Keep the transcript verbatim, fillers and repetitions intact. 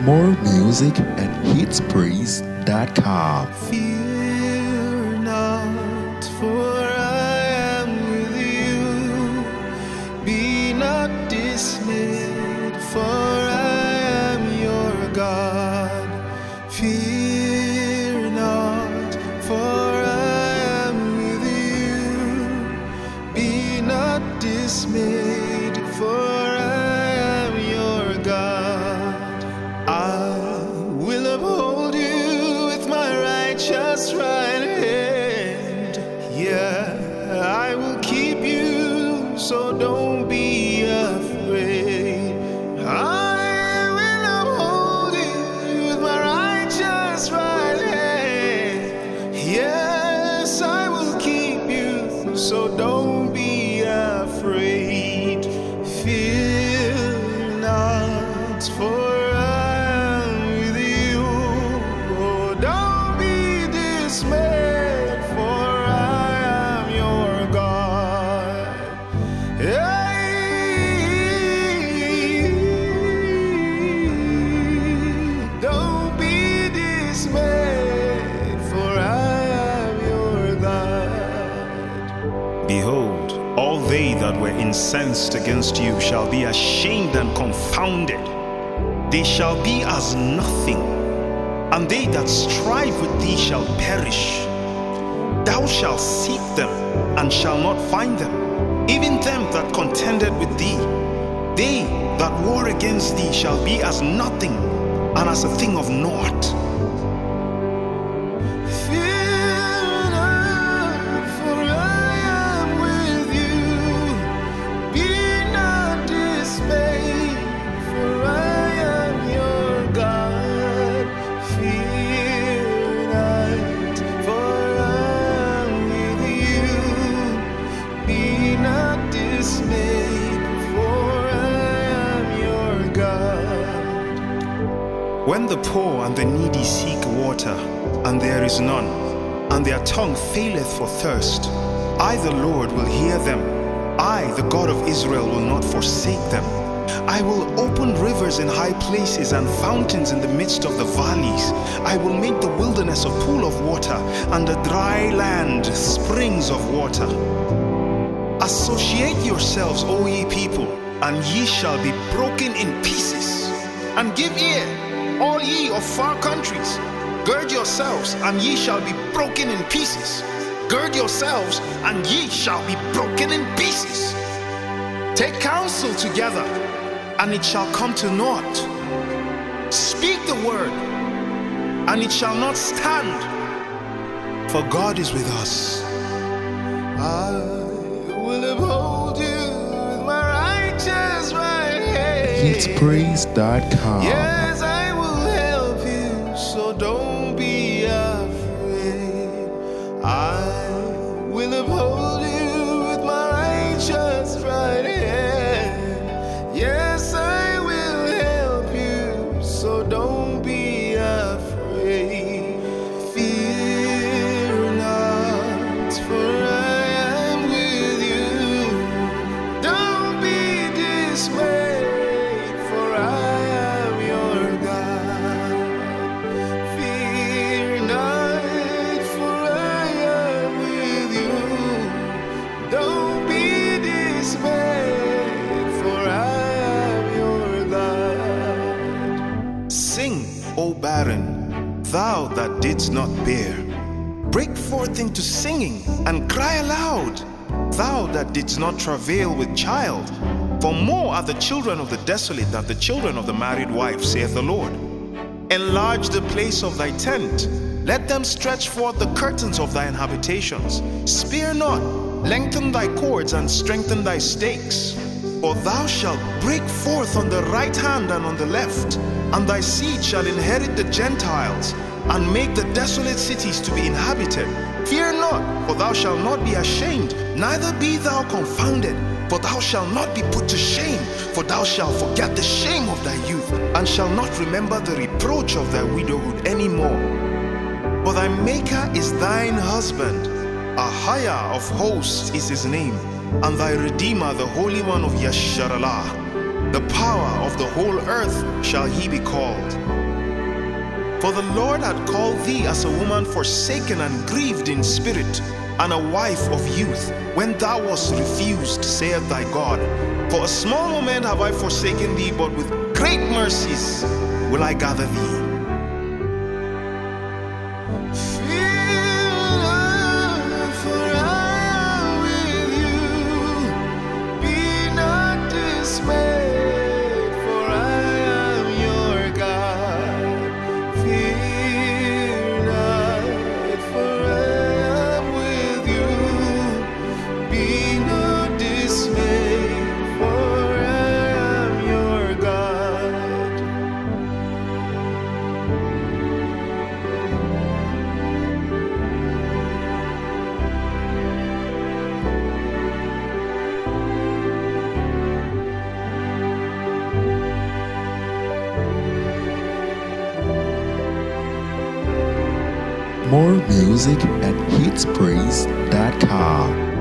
More music at hits praise dot com. Fear not, for I am with you. Be not dismayed, for I am your God. Fear not, for I am with you. Be not dismayed, for I am your God. I will uphold you with my righteous right hand. Yeah, I will keep you, so don't be afraid. I will uphold you with my righteous right hand. Yes, I will keep you, so don't be afraid. Fear not, for behold, all they that were incensed against you shall be ashamed and confounded. They shall be as nothing, and they that strive with thee shall perish. Thou shalt seek them, and shall not find them, even them that contended with thee. They that war against thee shall be as nothing, and as a thing of naught. When the poor and the needy seek water, and there is none, and their tongue faileth for thirst, I the Lord will hear them. I, the God of Israel, will not forsake them. I will open rivers in high places and fountains in the midst of the valleys. I will make the wilderness a pool of water, and the dry land springs of water. Associate yourselves, O ye people, and ye shall be broken in pieces. And give ear, all ye of far countries. Gird yourselves, and ye shall be broken in pieces. Gird yourselves, and ye shall be broken in pieces. Take counsel together, and it shall come to naught. Speak the word, and it shall not stand. For God is with us. I will uphold you with my righteous right hand. hits praise dot com. Yes, I will help you, so don't be afraid. I will uphold you with my righteous right hand. Yes, I will help you, so don't be afraid. Fear not, for I am with you. Don't be dismayed, for I am your God. Fear not, for I am with you. Don't be dismayed, for I am your God. Sing, O barren, thou that didst not bear. Break forth into singing, and cry aloud, thou that didst not travail with child. For more are the children of the desolate than the children of the married wife, saith the Lord. Enlarge the place of thy tent. Let them stretch forth the curtains of thy inhabitations. Spare not, lengthen thy cords, and strengthen thy stakes. For thou shalt break forth on the right hand and on the left, and thy seed shall inherit the Gentiles, and make the desolate cities to be inhabited. Fear not, for thou shalt not be ashamed, neither be thou confounded, for thou shalt not be put to shame. For thou shalt forget the shame of thy youth, and shalt not remember the reproach of thy widowhood any more. For thy Maker is thine husband, Ahiah of hosts is his name, and thy Redeemer, the Holy One of Yasharallah. The power of the whole earth shall he be called. For the Lord had called thee as a woman forsaken and grieved in spirit, and a wife of youth, when thou wast refused, saith thy God. For a small moment have I forsaken thee, but with great mercies will I gather thee. More music at hits praise dot com.